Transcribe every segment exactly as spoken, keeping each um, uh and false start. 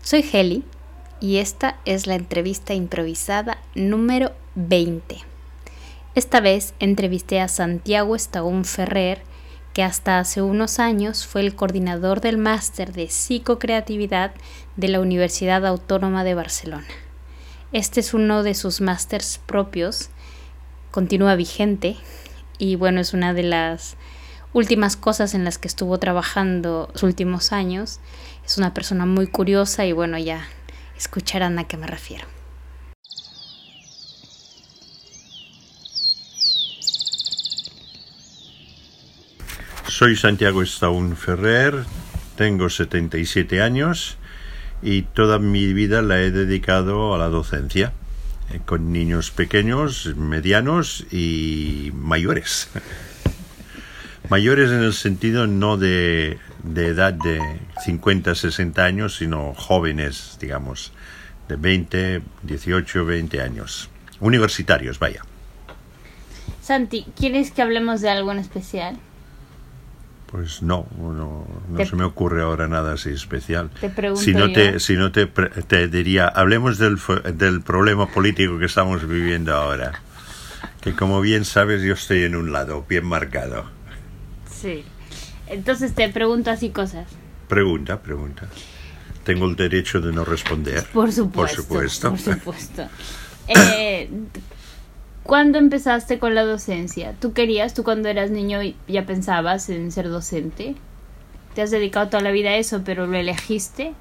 Soy Heli y esta es la entrevista improvisada número veinte. Esta vez entrevisté a Santiago Estagún Ferrer, que hasta hace unos años fue el coordinador del máster de psicocreatividad de la Universidad Autónoma de Barcelona. Este es uno de sus másters propios, continúa vigente y bueno, es una de las últimas cosas en las que estuvo trabajando los últimos años. Es una persona muy curiosa y bueno, ya escucharán a qué me refiero. Soy Santiago Estagún Ferrer, tengo setenta y siete años y toda mi vida la he dedicado a la docencia, eh, con niños pequeños, medianos y mayores. Mayores en el sentido no de, de edad de cincuenta, sesenta años, sino jóvenes, digamos, de veinte, dieciocho, veinte años. Universitarios, vaya. Santi, ¿quieres que hablemos de algo en especial? Pues no, no, no te, se me ocurre ahora nada así especial. Te pregunto si no yo. te, si no te, te diría, hablemos del, del problema político que estamos viviendo ahora. Que como bien sabes, yo estoy en un lado, bien marcado. Sí. Entonces te pregunto así cosas. Pregunta, pregunta. Tengo el derecho de no responder. Por supuesto. Por supuesto. Por supuesto. eh, ¿Cuándo empezaste con la docencia? ¿Tú querías, tú cuando eras niño ya pensabas en ser docente? ¿Te has dedicado toda la vida a eso, pero lo elegiste?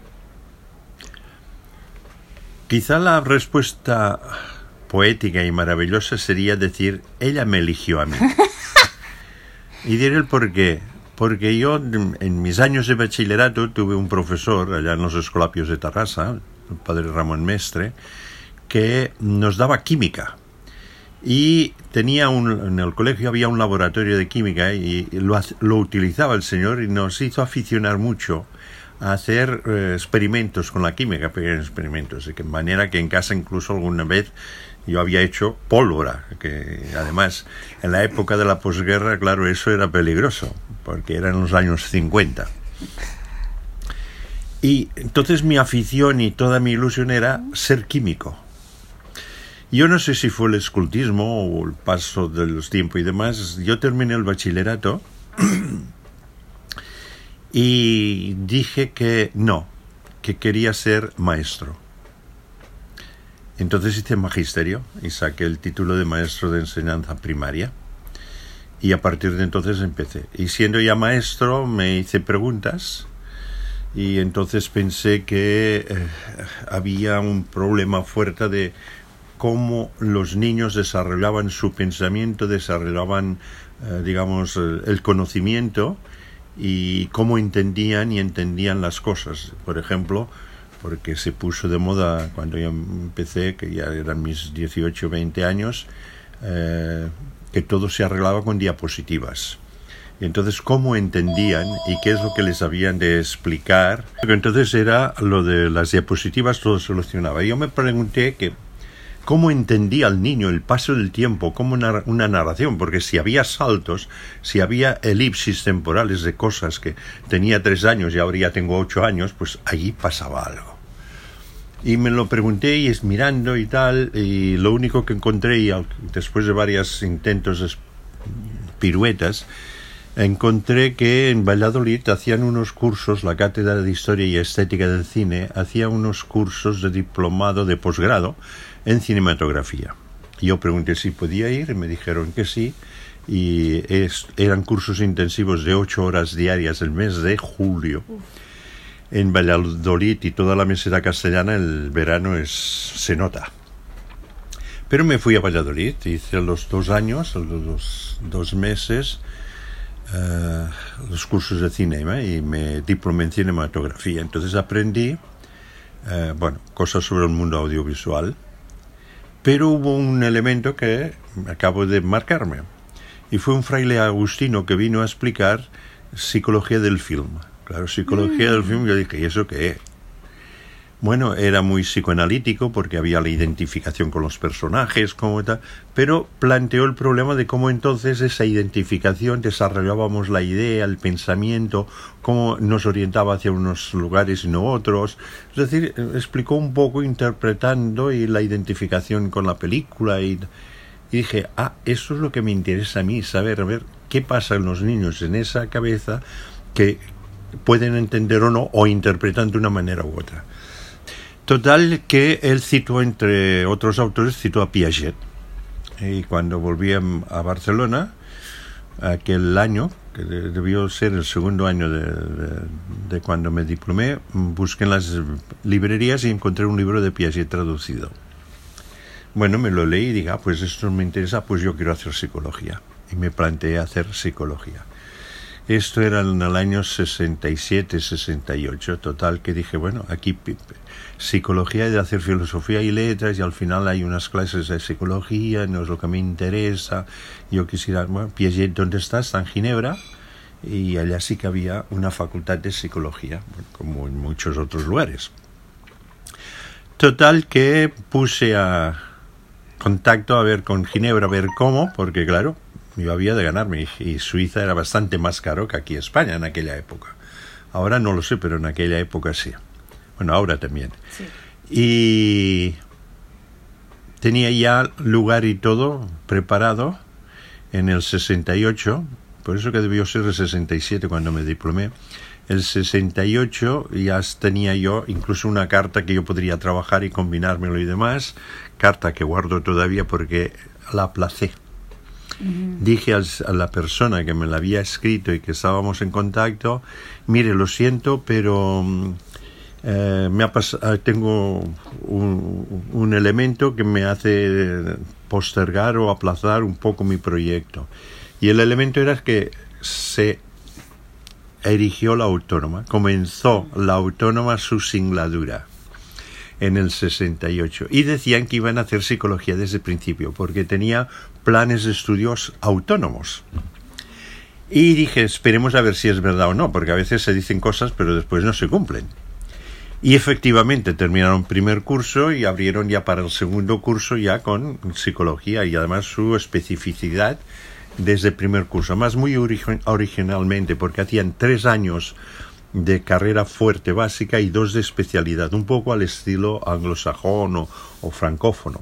Quizá la respuesta poética y maravillosa sería decir, ella me eligió a mí. Y diré el por qué. Porque yo, en mis años de bachillerato, tuve un profesor allá en los Escolapios de Tarrasa, el padre Ramón Mestre, que nos daba química. Y tenía un, en el colegio había un laboratorio de química y lo, lo utilizaba el señor y nos hizo aficionar mucho a hacer eh, experimentos con la química, pequeños experimentos, de manera que en casa incluso alguna vez yo había hecho pólvora, que además en la época de la posguerra, claro, eso era peligroso, porque era en los años cincuenta. Y entonces mi afición y toda mi ilusión era ser químico. Yo no sé si fue el escultismo o el paso de los tiempos y demás. Yo terminé el bachillerato y dije que no, que quería ser maestro. Entonces hice magisterio y saqué el título de maestro de enseñanza primaria. Y a partir de entonces empecé. Y siendo ya maestro me hice preguntas y entonces pensé que eh, había un problema fuerte de cómo los niños desarrollaban su pensamiento, desarrollaban, eh, digamos, el, el conocimiento y cómo entendían y entendían las cosas. Por ejemplo, porque se puso de moda cuando yo empecé, que ya eran mis dieciocho, veinte años, eh, que todo se arreglaba con diapositivas. Y entonces, ¿cómo entendían y qué es lo que les habían de explicar? Entonces era lo de las diapositivas, todo solucionaba. Y yo me pregunté que cómo entendía el niño el paso del tiempo, como una, una narración, porque si había saltos, si había elipsis temporales de cosas que tenía tres años y ahora ya tengo ocho años, pues allí pasaba algo. Y me lo pregunté y es mirando y tal, y lo único que encontré, y después de varios intentos de piruetas, encontré que en Valladolid hacían unos cursos, la Cátedra de Historia y Estética del Cine, hacía unos cursos de diplomado de posgrado en cinematografía. Yo pregunté si podía ir y me dijeron que sí, y es, eran cursos intensivos de ocho horas diarias el mes de julio. Uf. En Valladolid y toda la meseta castellana el verano es, se nota. Pero me fui a Valladolid, hice los dos años, los dos meses, uh, los cursos de cinema y me diplomé en cinematografía. Entonces aprendí, uh, bueno, cosas sobre el mundo audiovisual. Pero hubo un elemento que acabo de marcarme, y fue un fraile agustino que vino a explicar psicología del film. Claro, psicología mm. del film, yo dije, ¿y eso qué es? Bueno, era muy psicoanalítico porque había la identificación con los personajes, como tal, pero planteó el problema de cómo entonces esa identificación desarrollábamos la idea, el pensamiento, cómo nos orientaba hacia unos lugares y no otros. Es decir, explicó un poco interpretando y la identificación con la película y, y dije, ah, eso es lo que me interesa a mí, saber, a ver qué pasa en los niños en esa cabeza que pueden entender o no, o interpretan de una manera u otra. Total, que él citó, entre otros autores, citó a Piaget. Y cuando volví a Barcelona, aquel año, que debió ser el segundo año de, de, de cuando me diplomé, busqué en las librerías y encontré un libro de Piaget traducido. Bueno, me lo leí y dije, ah, pues esto me interesa, pues yo quiero hacer psicología. Y me planteé hacer psicología. Esto era en el año sesenta y siete, sesenta y ocho, total, que dije, bueno, aquí psicología y de hacer filosofía y letras, y al final hay unas clases de psicología, no es lo que me interesa, yo quisiera, bueno, Piaget, ¿dónde está? Está en Ginebra, y allá sí que había una facultad de psicología, como en muchos otros lugares. Total, que puse a contacto a ver con Ginebra, a ver cómo, porque claro, yo había de ganarme, y Suiza era bastante más caro que aquí España en aquella época. Ahora no lo sé, pero en aquella época sí. Bueno, ahora también. Sí. Y tenía ya lugar y todo preparado en el sesenta y ocho, por eso que debió ser el sesenta y siete cuando me diplomé. El sesenta y ocho ya tenía yo incluso una carta que yo podría trabajar y combinármelo y demás, carta que guardo todavía porque la aplacé. Uh-huh. Dije a la persona que me la había escrito y que estábamos en contacto, mire, lo siento, pero eh, me ha pas- tengo un, un elemento que me hace postergar o aplazar un poco mi proyecto. Y el elemento era que se erigió la autónoma, comenzó la autónoma su singladura en el sesenta y ocho, y decían que iban a hacer psicología desde el principio porque tenía planes de estudios autónomos. Y dije, esperemos a ver si es verdad o no, porque a veces se dicen cosas pero después no se cumplen. Y efectivamente terminaron primer curso y abrieron ya para el segundo curso ya con psicología, y además su especificidad desde el primer curso, más muy origi- originalmente, porque hacían tres años de carrera fuerte básica y dos de especialidad, un poco al estilo anglosajón o, o francófono.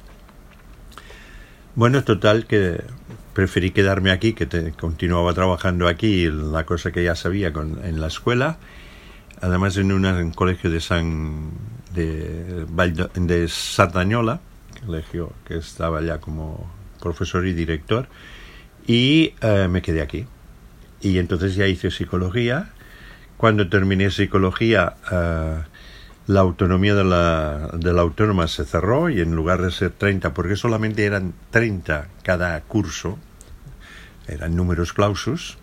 Bueno, total, que preferí quedarme aquí, que te, continuaba trabajando aquí, la cosa que ya sabía con, en la escuela, además en, una, en un colegio de San de, de Sardañola, colegio que estaba ya como profesor y director, y eh, me quedé aquí. Y entonces ya hice psicología. Cuando terminé psicología, uh, la autonomía de la, de la autónoma se cerró, y en lugar de ser treinta, porque solamente eran treinta cada curso, eran números clausus,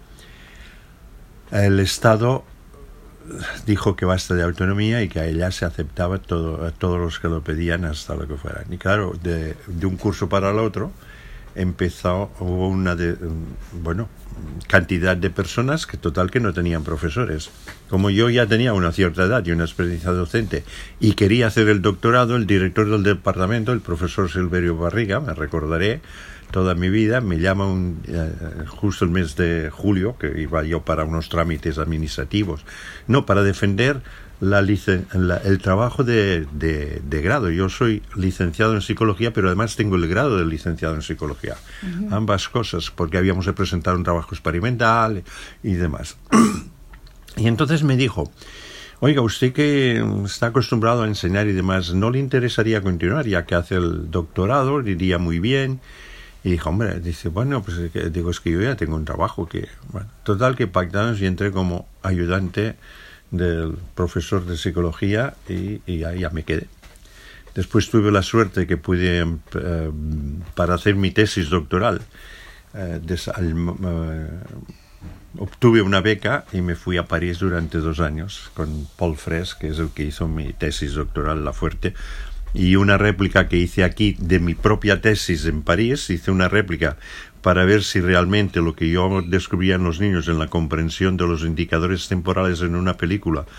el Estado dijo que basta de autonomía y que a ella se aceptaba todo, a todos los que lo pedían hasta lo que fueran. Y claro, de, de un curso para el otro empezó, hubo una de, bueno, cantidad de personas que total que no tenían profesores. Como yo ya tenía una cierta edad y una experiencia docente y quería hacer el doctorado, el director del departamento, el profesor Silverio Barriga, me recordaré toda mi vida, me llama un, uh, justo el mes de julio, que iba yo para unos trámites administrativos, no, para defender La licen- la, el trabajo de, de, de grado. Yo soy licenciado en psicología, pero además tengo el grado de licenciado en psicología. Uh-huh. Ambas cosas, porque habíamos de presentar un trabajo experimental y demás. Y entonces me dijo, oiga, usted que está acostumbrado a enseñar y demás, ¿no le interesaría continuar? Ya que hace el doctorado, le iría muy bien. Y dijo, hombre, dice, bueno, pues digo, es que yo ya tengo un trabajo que... Bueno, total, que pactamos y entré como ayudante del profesor de psicología y, y ya, ya me quedé. Después tuve la suerte que pude, eh, para hacer mi tesis doctoral, eh, des, al, eh, obtuve una beca y me fui a París durante dos años con Paul Fraisse, que es el que hizo mi tesis doctoral, La Fuerte, y una réplica que hice aquí de mi propia tesis en París. Hice una réplica para ver si realmente lo que yo descubría en los niños en la comprensión de los indicadores temporales en una película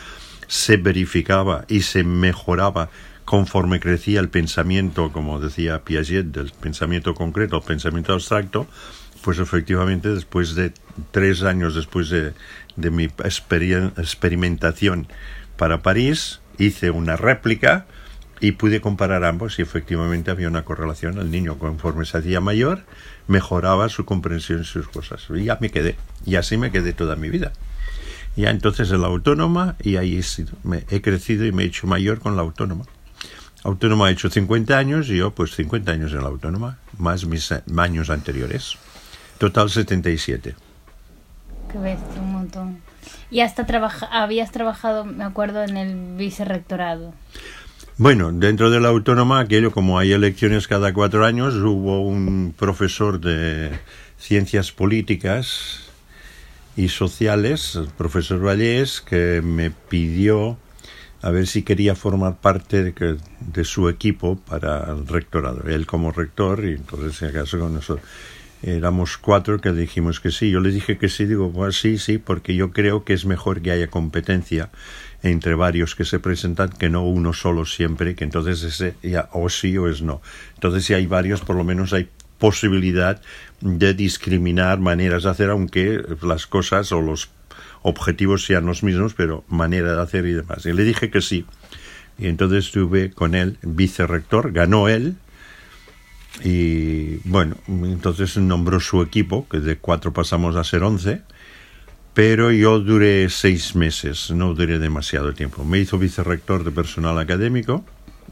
se verificaba y se mejoraba conforme crecía el pensamiento, como decía Piaget, del pensamiento concreto al pensamiento abstracto, pues efectivamente después de tres años después de, de mi experimentación para París, hice una réplica y pude comparar ambos y efectivamente había una correlación. El niño, conforme se hacía mayor, mejoraba su comprensión de sus cosas. Y ya me quedé. Y así me quedé toda mi vida. Ya entonces en la autónoma, y ahí he, sido, me he crecido y me he hecho mayor con la autónoma. Autónoma ha hecho cincuenta años y yo pues cincuenta años en la autónoma, más mis años anteriores. Total setenta y siete. Qué bestia, un montón. Y hasta trabaja, habías trabajado, me acuerdo, en el vicerrectorado. Bueno, dentro de la autónoma, aquello, como hay elecciones cada cuatro años, hubo un profesor de ciencias políticas y sociales, el profesor Vallés, que me pidió a ver si quería formar parte de, que, de su equipo para el rectorado. Él como rector, y entonces en acaso con nosotros éramos cuatro que dijimos que sí. Yo le dije que sí, digo, pues sí, sí, porque yo creo que es mejor que haya competencia entre varios que se presentan que no uno solo siempre, que entonces ese ya o sí o es no. Entonces si hay varios, por lo menos hay posibilidad de discriminar maneras de hacer, aunque las cosas o los objetivos sean los mismos, pero manera de hacer y demás. Y le dije que sí. Y entonces estuve con él, vicerrector, ganó él. Y bueno, entonces nombró su equipo, que de cuatro pasamos a ser once. Pero yo duré seis meses, no duré demasiado tiempo. Me hizo vicerrector de personal académico.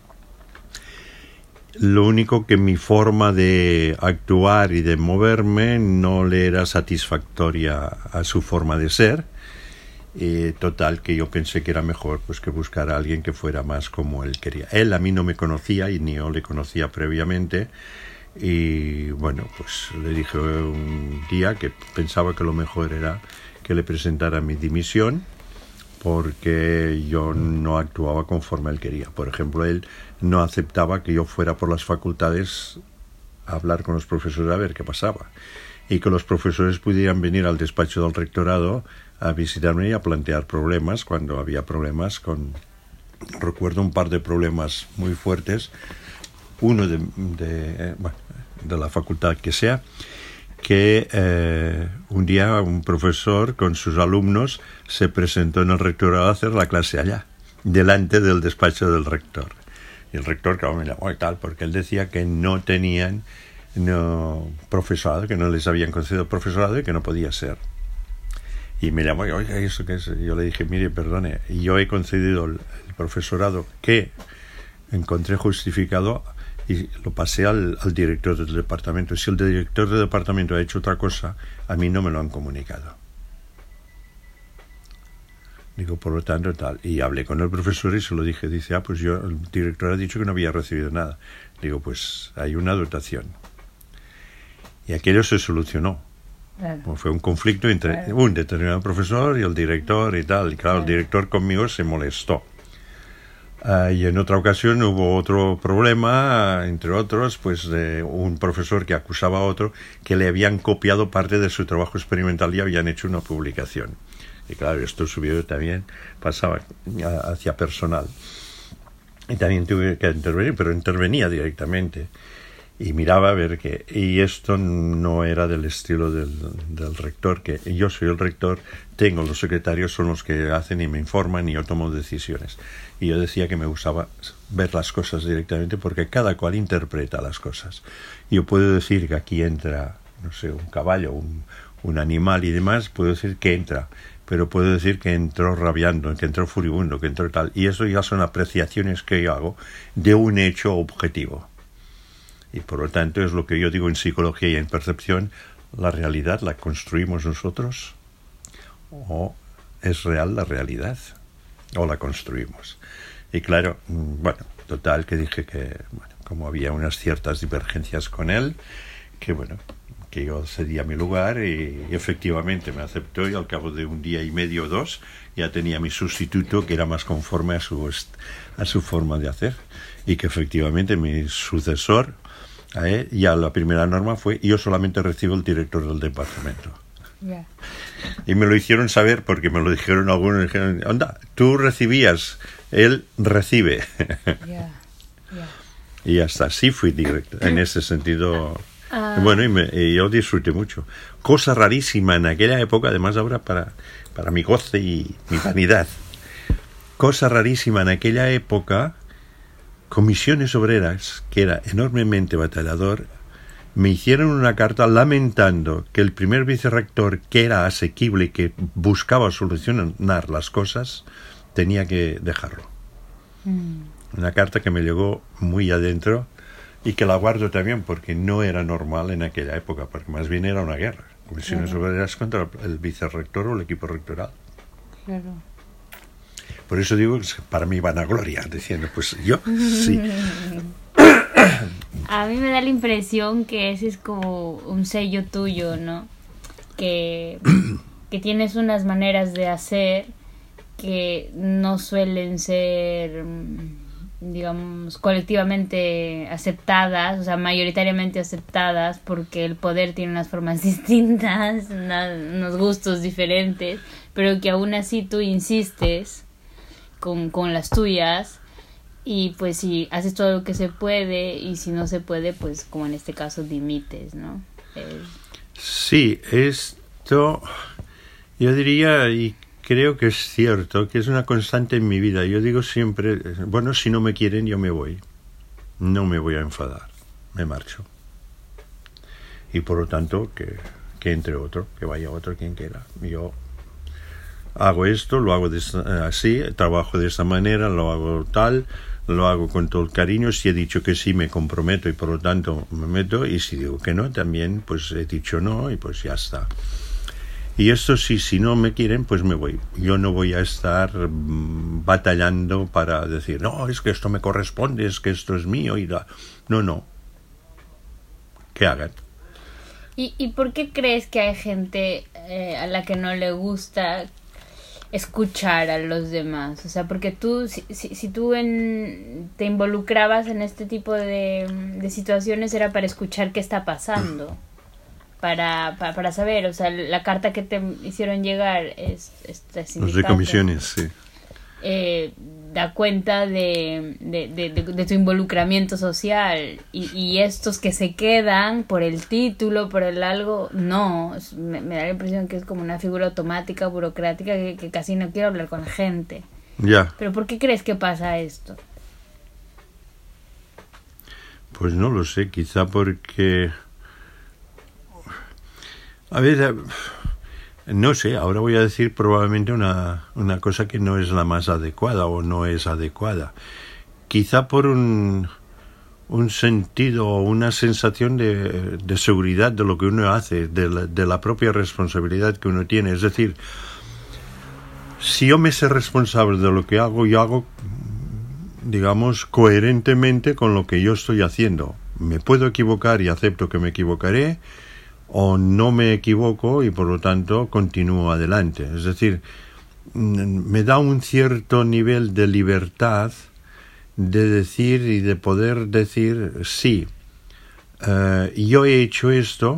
Lo único que mi forma de actuar y de moverme no le era satisfactoria a su forma de ser. Eh, total, que yo pensé que era mejor pues que buscar a alguien que fuera más como él quería. Él a mí no me conocía y ni yo le conocía previamente. Y bueno, pues le dije un día que pensaba que lo mejor era que le presentara mi dimisión porque yo no actuaba conforme él quería. Por ejemplo, él no aceptaba que yo fuera por las facultades a hablar con los profesores a ver qué pasaba y que los profesores pudieran venir al despacho del rectorado a visitarme y a plantear problemas cuando había problemas con... Recuerdo un par de problemas muy fuertes, uno de, de, eh, bueno, de la facultad que sea, que eh, un día un profesor con sus alumnos se presentó en el rectorado a hacer la clase allá, delante del despacho del rector. Y el rector, claro, me llamó y tal, porque él decía que no tenían no, profesorado, que no les habían concedido profesorado y que no podía ser. Y me llamó y, oiga, ¿eso qué es? Y yo le dije, mire, perdone, yo he concedido el, el profesorado que encontré justificado y lo pasé al, al director del departamento. Si el director del departamento ha hecho otra cosa, a mí no me lo han comunicado. Digo, por lo tanto, tal. Y hablé con el profesor y se lo dije. Dice, ah, pues yo, el director ha dicho que no había recibido nada. Digo, pues hay una dotación. Y aquello se solucionó. Claro. Fue un conflicto entre claro. un determinado profesor y el director y tal. Y claro, claro. el director conmigo se molestó. Uh, y en otra ocasión hubo otro problema, entre otros, pues de un profesor que acusaba a otro que le habían copiado parte de su trabajo experimental y habían hecho una publicación. Y claro, esto subió también, pasaba hacia personal. Y también tuve que intervenir, pero intervenía directamente. Y miraba a ver que... Y esto no era del estilo del, del rector, que yo soy el rector, tengo los secretarios, son los que hacen y me informan y yo tomo decisiones. Y yo decía que me gustaba ver las cosas directamente porque cada cual interpreta las cosas. Yo puedo decir que aquí entra, no sé, un caballo, un, un animal y demás, puedo decir que entra, pero puedo decir que entró rabiando, que entró furibundo, que entró tal. Y eso ya son apreciaciones que yo hago de un hecho objetivo. Y por lo tanto es lo que yo digo en psicología y en percepción, la realidad la construimos nosotros o es real la realidad o la construimos. Y claro, bueno, total que dije que, bueno, como había unas ciertas divergencias con él, que bueno, que yo cedía mi lugar y, y efectivamente me aceptó y al cabo de un día y medio o dos ya tenía mi sustituto que era más conforme a su, a su forma de hacer y que efectivamente mi sucesor, eh, ya la primera norma fue yo solamente recibo el director del departamento. Yeah. Y me lo hicieron saber porque me lo dijeron algunos. Dijeron, onda, tú recibías, él recibe. Yeah. Yeah. Y hasta así fui directo, en ese sentido. Ah. Bueno, y, me, y yo disfruté mucho. Cosa rarísima en aquella época, además ahora para, para mi goce y mi vanidad. Cosa rarísima en aquella época, Comisiones Obreras, que era enormemente batallador, me hicieron una carta lamentando que el primer vicerrector, que era asequible y que buscaba solucionar las cosas, tenía que dejarlo. Mm. Una carta que me llegó muy adentro y que la guardo también porque no era normal en aquella época, porque más bien era una guerra. Comisiones claro. Obreras contra el vicerrector o el equipo rectoral. Claro. Por eso digo que para mí vanagloria, diciendo, pues yo sí. A mí me da la impresión que ese es como un sello tuyo, ¿no? Que, que tienes unas maneras de hacer que no suelen ser, digamos, colectivamente aceptadas, o sea, mayoritariamente aceptadas, porque el poder tiene unas formas distintas, una, unos gustos diferentes, pero que aún así tú insistes con, con las tuyas. Y pues si haces todo lo que se puede y si no se puede, pues como en este caso dimites, ¿no? Eh... Sí, esto yo diría y creo que es cierto, que es una constante en mi vida. Yo digo siempre, bueno, si no me quieren yo me voy, no me voy a enfadar, me marcho. Y por lo tanto que, que entre otro, que vaya otro quien quiera. Yo hago esto, lo hago de esta, así, trabajo de esta manera, lo hago tal... lo hago con todo el cariño. Si he dicho que sí, me comprometo y por lo tanto me meto, y si digo que no, también pues he dicho no y pues ya está. Y esto sí, si no me quieren, pues me voy. Yo no voy a estar mmm, batallando para decir, no, es que esto me corresponde, es que esto es mío y la... no, no, que hagan. ¿Y, y por qué crees que hay gente eh, a la que no le gusta escuchar a los demás? O sea, porque tú, si, si, si tú en, te involucrabas en este tipo de, de situaciones era para escuchar qué está pasando, para, para, para saber, o sea, la carta que te hicieron llegar es, este los de comisiones, sí. Eh, da cuenta de, de, de, de, de tu involucramiento social y, y estos que se quedan por el título, por el algo, no, me, me da la impresión que es como una figura automática, burocrática, que, que casi no quiero hablar con la gente. Ya. ¿Pero por qué crees que pasa esto? Pues no lo sé, quizá porque... A ver... No sé, ahora voy a decir probablemente una, una cosa que no es la más adecuada o no es adecuada. Quizá por un, un sentido o una sensación de, de seguridad de lo que uno hace, de la, de la propia responsabilidad que uno tiene. Es decir, si yo me sé responsable de lo que hago, yo hago, digamos, coherentemente con lo que yo estoy haciendo. Me puedo equivocar y acepto que me equivocaré, o no me equivoco y por lo tanto continúo adelante. Es decir, me da un cierto nivel de libertad de decir y de poder decir sí, uh, yo he hecho esto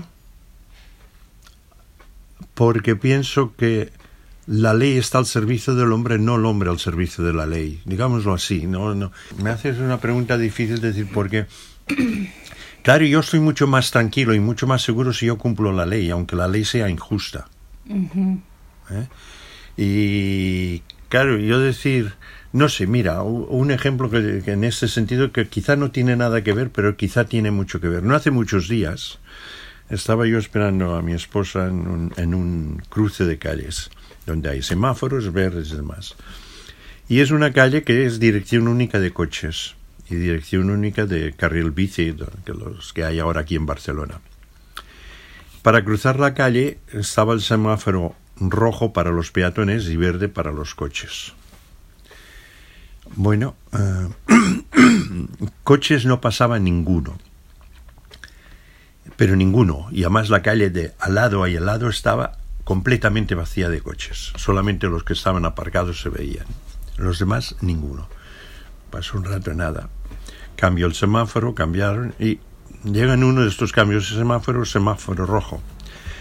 porque pienso que la ley está al servicio del hombre, no el hombre al servicio de la ley. Digámoslo así. No, no. Me haces una pregunta difícil de decir porque... Claro, yo estoy mucho más tranquilo y mucho más seguro si yo cumplo la ley, aunque la ley sea injusta. Uh-huh. ¿Eh? Y claro, yo decir, no sé, mira, un ejemplo que, que en este sentido que quizá no tiene nada que ver, pero quizá tiene mucho que ver. No hace muchos días estaba yo esperando a mi esposa en un, en un cruce de calles, donde hay semáforos verdes y demás. Y es una calle que es dirección única de coches y dirección única de carril bici, que los que hay ahora aquí en Barcelona. Para cruzar la calle estaba el semáforo rojo para los peatones y verde para los coches. Bueno, uh, coches no pasaba ninguno, pero ninguno, y además la calle de al lado y al lado estaba completamente vacía de coches, solamente los que estaban aparcados se veían, los demás ninguno. Pasó un rato nada, cambió el semáforo, cambiaron y llegan uno de estos cambios de semáforo, semáforo rojo.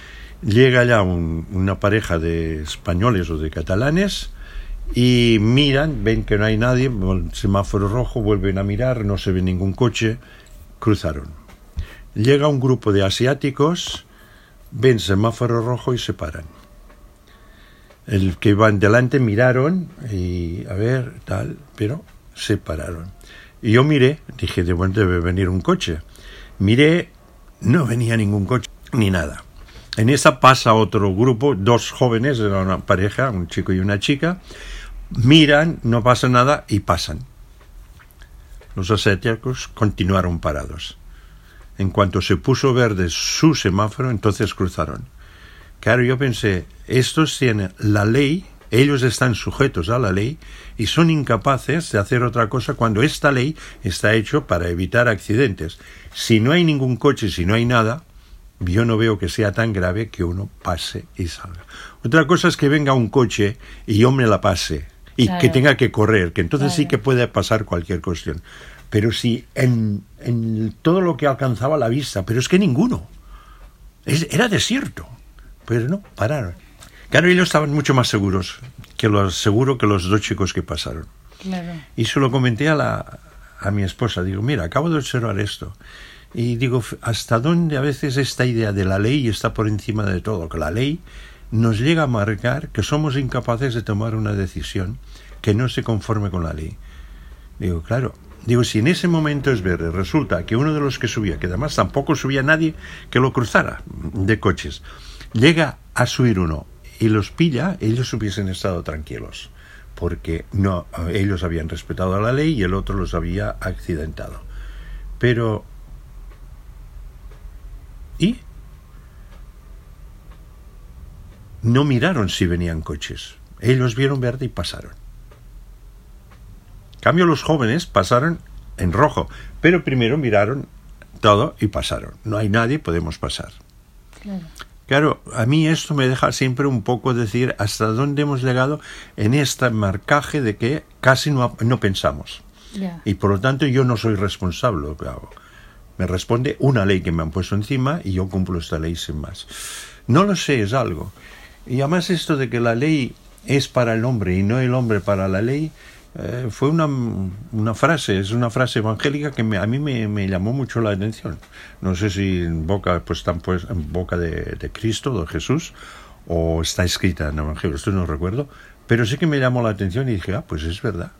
llega ya un, una pareja de españoles o de catalanes y miran, ven que no hay nadie, el semáforo rojo, vuelven a mirar, no se ve ningún coche, cruzaron. Llega un grupo de asiáticos, ven semáforo rojo y se paran. El que iban delante miraron y a ver, tal, pero se pararon. Y yo miré, dije, de bueno, debe venir un coche. Miré, no venía ningún coche ni nada. En esa pasa otro grupo, dos jóvenes, era una pareja, un chico y una chica, miran, no pasa nada y pasan. Los asiáticos continuaron parados. En cuanto se puso verde su semáforo, entonces cruzaron. Claro, yo pensé, estos tienen la ley, ellos están sujetos a la ley y son incapaces de hacer otra cosa cuando esta ley está hecha para evitar accidentes. Si no hay ningún coche, si no hay nada, yo no veo que sea tan grave que uno pase y salga. Otra cosa es que venga un coche y yo me la pase y claro, que tenga que correr, que entonces claro, sí que puede pasar cualquier cuestión. Pero si en, en todo lo que alcanzaba la vista, pero es que ninguno. Es, era desierto. Pero no, pararon. Claro, ellos estaban mucho más seguros que los, seguro que los dos chicos que pasaron. Claro. Y se lo comenté a, la, a mi esposa. Digo, mira, acabo de observar esto. Y digo, ¿hasta dónde a veces esta idea de la ley está por encima de todo? Que la ley nos llega a marcar que somos incapaces de tomar una decisión que no se conforme con la ley. Digo, claro. Digo, si en ese momento es verde, resulta que uno de los que subía, que además tampoco subía nadie que lo cruzara de coches, llega a subir uno y los pilla, ellos hubiesen estado tranquilos, porque no, ellos habían respetado la ley y el otro los había accidentado. Pero ¿y? No miraron si venían coches. Ellos vieron verde y pasaron. En cambio, los jóvenes pasaron en rojo, pero primero miraron todo y pasaron. No hay nadie, podemos pasar. Claro. Claro, a mí esto me deja siempre un poco decir hasta dónde hemos llegado en este marcaje de que casi no, no pensamos. Yeah. Y por lo tanto yo no soy responsable. Claro. Me responde una ley que me han puesto encima y yo cumplo esta ley sin más. No lo sé, es algo. Y además esto de que la ley es para el hombre y no el hombre para la ley, eh, fue una, una frase, es una frase evangélica que me, a mí me, me llamó mucho la atención. No sé si en boca, pues, están pues, en boca de, de Cristo, de Jesús, o está escrita en el Evangelio, esto no recuerdo, pero sí que me llamó la atención y dije, ah, pues es verdad.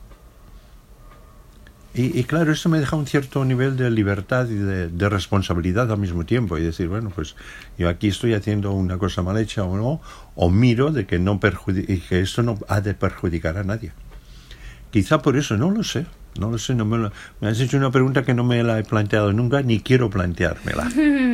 Y, y claro, esto me deja un cierto nivel de libertad y de, de responsabilidad al mismo tiempo. Y decir, bueno, pues yo aquí estoy haciendo una cosa mal hecha o no, o miro de que, no perjudi- y que esto no ha de perjudicar a nadie. Quizá por eso, no lo sé, no lo sé. No me, lo, me has hecho una pregunta que no me la he planteado nunca, ni quiero planteármela.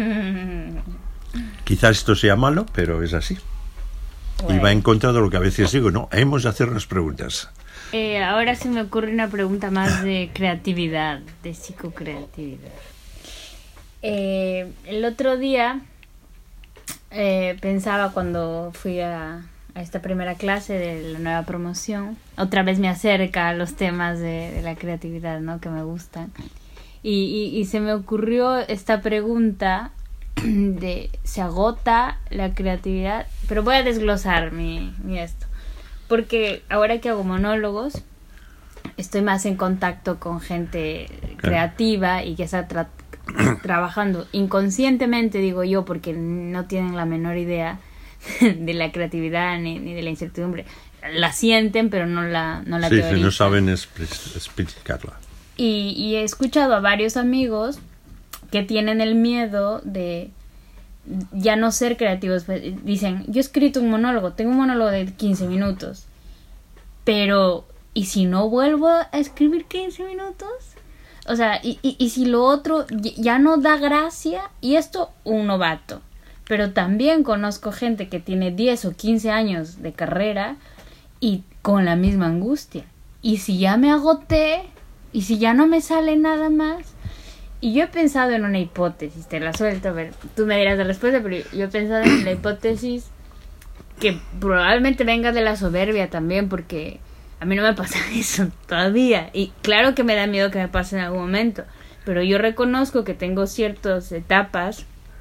Quizá esto sea malo, pero es así. Bueno. Y va en contra de lo que a veces digo, no, hemos de hacernos preguntas. Eh, ahora se me ocurre una pregunta más de creatividad, de psicocreatividad. Eh, el otro día eh, pensaba cuando fui a, a esta primera clase de la nueva promoción, otra vez me acerca a los temas de, de la creatividad, ¿no? Que me gustan. Y, y, y se me ocurrió esta pregunta de ¿se agota la creatividad? Pero voy a desglosar mi, mi esto. Porque ahora que hago monólogos, estoy más en contacto con gente creativa y que está tra- trabajando inconscientemente, digo yo, porque no tienen la menor idea de la creatividad ni, ni de la incertidumbre. La sienten, pero no la, no la sí, teorizan. Sí, no saben explicarla. Y, y he escuchado a varios amigos que tienen el miedo de ya no ser creativos. Dicen, yo he escrito un monólogo, tengo un monólogo de quince minutos, pero ¿y si no vuelvo a escribir quince minutos? O sea, y, y, y si lo otro ya no da gracia, y esto un novato, pero también conozco gente que tiene diez o quince años de carrera y con la misma angustia, y si ya me agoté, y si ya no me sale nada más. Y yo he pensado en una hipótesis, te la suelto, a ver, tú me dirás la respuesta, pero yo he pensado en la hipótesis que probablemente venga de la soberbia también, porque a mí no me pasa eso todavía. Y claro que me da miedo que me pase en algún momento, pero yo reconozco que tengo ciertas etapas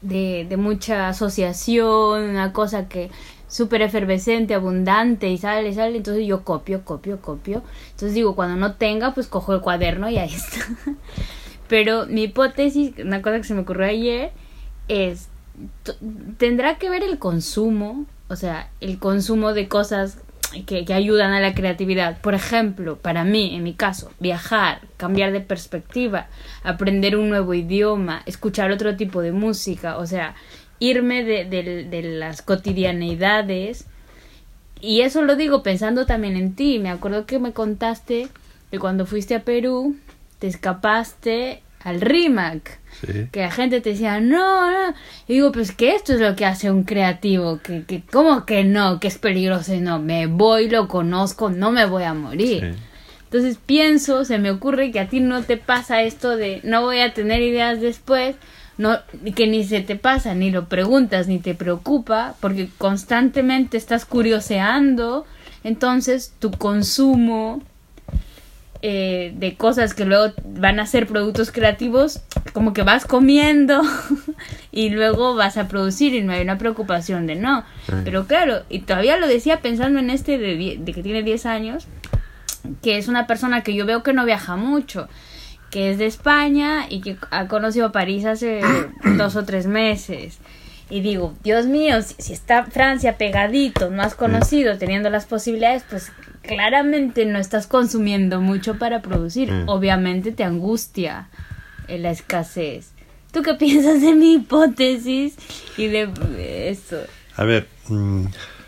de, de mucha asociación, una cosa que súper efervescente, abundante y sale, sale, entonces yo copio, copio, copio. Entonces digo, cuando no tenga, pues cojo el cuaderno y ahí está. Pero mi hipótesis, una cosa que se me ocurrió ayer, es, t- tendrá que ver el consumo, o sea, el consumo de cosas que, que ayudan a la creatividad. Por ejemplo, para mí, en mi caso, viajar, cambiar de perspectiva, aprender un nuevo idioma, escuchar otro tipo de música, o sea, irme de, de, de las cotidianeidades. Y eso lo digo pensando también en ti. Me acuerdo que me contaste que cuando fuiste a Perú te escapaste al RIMAC. Sí. Que la gente te decía, no, no. Y digo, pues que esto es lo que hace un creativo. Que, que ¿cómo que no? Que es peligroso. Y no, me voy, lo conozco, no me voy a morir. Sí. Entonces pienso, se me ocurre que a ti no te pasa esto de no voy a tener ideas después. No, que ni se te pasa, ni lo preguntas, ni te preocupa, porque constantemente estás curioseando. Entonces tu consumo eh, de cosas que luego van a ser productos creativos, como que vas comiendo y luego vas a producir y no hay una preocupación de no. Sí. Pero claro, y todavía lo decía pensando en este de, die- de que tiene diez años, que es una persona que yo veo que no viaja mucho, que es de España y que ha conocido París hace dos o tres meses. Y digo, Dios mío, si, si está Francia pegadito, no has conocido, teniendo las posibilidades, pues claramente no estás consumiendo mucho para producir. Mm. Obviamente te angustia la escasez. ¿Tú qué piensas de mi hipótesis y de eso? A ver, mmm,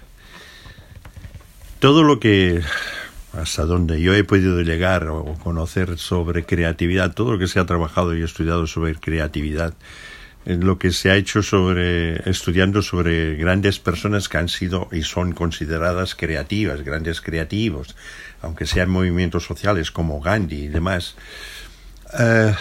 todo lo que... hasta donde yo he podido llegar o conocer sobre creatividad, todo lo que se ha trabajado y estudiado sobre creatividad, lo que se ha hecho sobre estudiando sobre grandes personas que han sido y son consideradas creativas, grandes creativos, aunque sean movimientos sociales como Gandhi y demás, uh,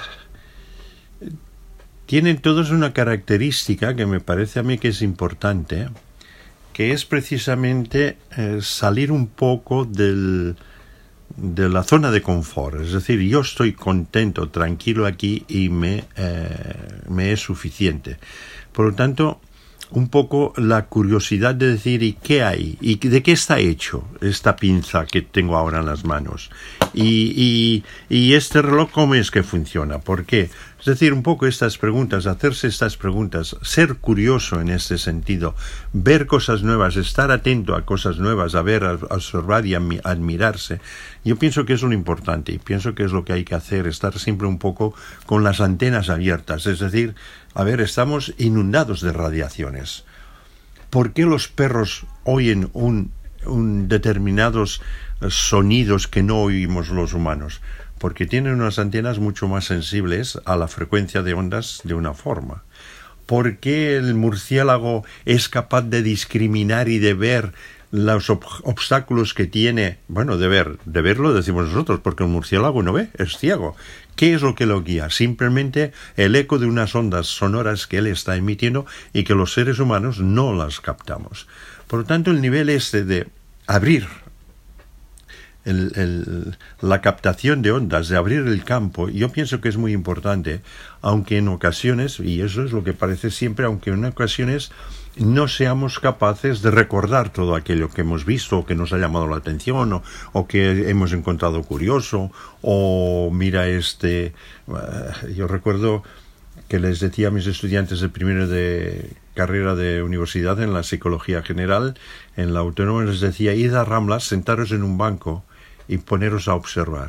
tienen todos una característica que me parece a mí que es importante, que es precisamente eh, salir un poco del, de la zona de confort. Es decir, yo estoy contento, tranquilo aquí y me, eh, me es suficiente. Por lo tanto, un poco la curiosidad de decir, ¿y qué hay? ¿Y de qué está hecho esta pinza que tengo ahora en las manos? ¿Y, y, y este reloj cómo es que funciona? ¿Por qué? Es decir, un poco estas preguntas, hacerse estas preguntas, ser curioso en este sentido, ver cosas nuevas, estar atento a cosas nuevas, a ver, a observar y a admirarse. Yo pienso que es lo importante y pienso que es lo que hay que hacer, estar siempre un poco con las antenas abiertas. Es decir, a ver, estamos inundados de radiaciones. ¿Por qué los perros oyen un, un determinados sonidos que no oímos los humanos? Porque tienen unas antenas mucho más sensibles a la frecuencia de ondas de una forma. ¿Por qué el murciélago es capaz de discriminar y de ver los ob- obstáculos que tiene? Bueno, de ver, de verlo decimos nosotros, porque el murciélago no ve, es ciego. ¿Qué es lo que lo guía? Simplemente el eco de unas ondas sonoras que él está emitiendo y que los seres humanos no las captamos. Por lo tanto, el nivel este de abrir El, el, la captación de ondas, de abrir el campo, yo pienso que es muy importante, aunque en ocasiones, y eso es lo que parece siempre, aunque en ocasiones no seamos capaces de recordar todo aquello que hemos visto o que nos ha llamado la atención o, o que hemos encontrado curioso, o mira este, uh, yo recuerdo que les decía a mis estudiantes de primero de carrera de universidad en la psicología general, en la autónoma les decía, id a Ramblas, sentaros en un banco y poneros a observar.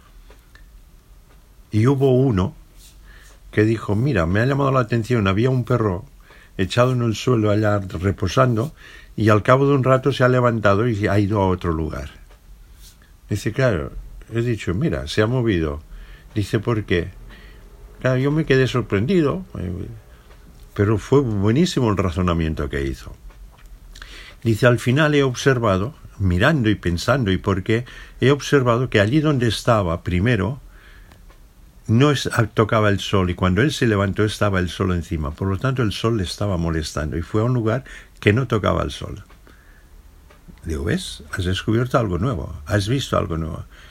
Y hubo uno que dijo, mira, me ha llamado la atención, había un perro echado en el suelo allá reposando y al cabo de un rato se ha levantado y ha ido a otro lugar. Dice, claro, he dicho, mira, se ha movido. Dice, ¿por qué? Claro, yo me quedé sorprendido, pero fue buenísimo el razonamiento que hizo. Dice, al final he observado, mirando y pensando y por qué, he observado que allí donde estaba primero no es, tocaba el sol y cuando él se levantó estaba el sol encima, por lo tanto el sol le estaba molestando y fue a un lugar que no tocaba el sol. Digo, ¿ves? Has descubierto algo nuevo, has visto algo nuevo.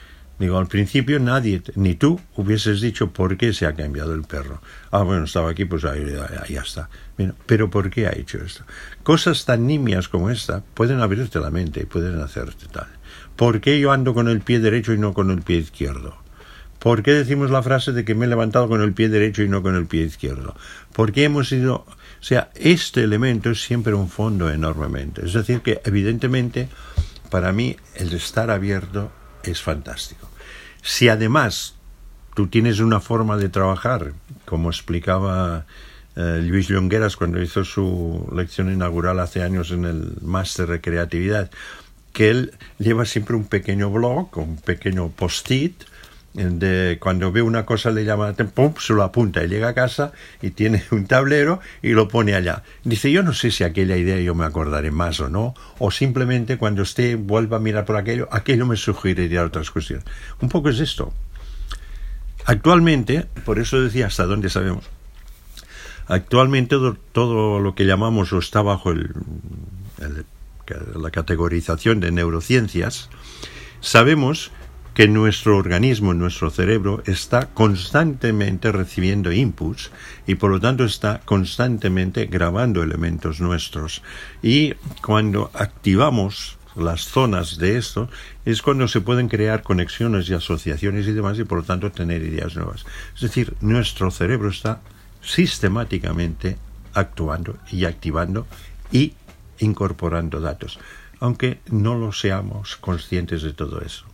Digo, al principio nadie, ni tú, hubieses dicho por qué se ha cambiado el perro. Ah, bueno, estaba aquí, pues ahí, ahí ya está. Bueno, pero ¿por qué ha hecho esto? Cosas tan nimias como esta pueden abrirte la mente y pueden hacerte tal. ¿Por qué yo ando con el pie derecho y no con el pie izquierdo? ¿Por qué decimos la frase de que me he levantado con el pie derecho y no con el pie izquierdo? ¿Por qué hemos ido...? O sea, este elemento es siempre un fondo enormemente. Es decir, que evidentemente, para mí, el estar abierto es fantástico. Si además tú tienes una forma de trabajar, como explicaba eh, Luis Llongueras cuando hizo su lección inaugural hace años en el máster de creatividad, que él lleva siempre un pequeño blog, un pequeño post-it, de cuando ve una cosa le llama la atención, pum, se lo apunta y llega a casa y tiene un tablero y lo pone allá. Dice, yo no sé si aquella idea yo me acordaré más o no, o simplemente cuando esté vuelva a mirar por aquello, aquello me sugeriría otras cuestiones. Un poco es esto. Actualmente, por eso decía hasta dónde sabemos, actualmente todo, todo lo que llamamos o está bajo el, el la categorización de neurociencias, sabemos que nuestro organismo, nuestro cerebro, está constantemente recibiendo inputs y por lo tanto está constantemente grabando elementos nuestros. Y cuando activamos las zonas de esto, es cuando se pueden crear conexiones y asociaciones y demás y por lo tanto tener ideas nuevas. Es decir, nuestro cerebro está sistemáticamente actuando y activando y incorporando datos, aunque no lo seamos conscientes de todo eso.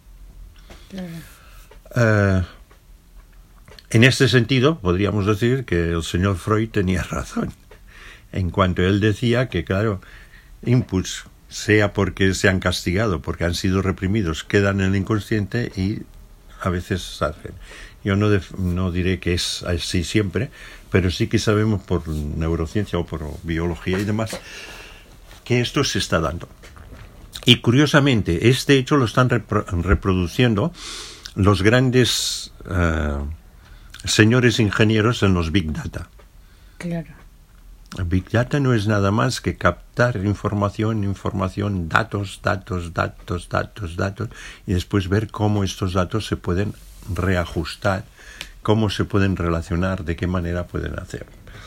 Uh, en este sentido, podríamos decir que el señor Freud tenía razón, en cuanto él decía que, claro, inputs, sea porque se han castigado, porque han sido reprimidos, quedan en el inconsciente y a veces salen. Yo no, def- no diré que es así siempre, pero sí que sabemos por neurociencia o por biología y demás que esto se está dando. Y curiosamente, este hecho lo están repro- reproduciendo los grandes uh, señores ingenieros en los Big Data. Claro. Big Data no es nada más que captar información, información, datos, datos, datos, datos, datos, y después ver cómo estos datos se pueden reajustar, cómo se pueden relacionar, de qué manera pueden hacer.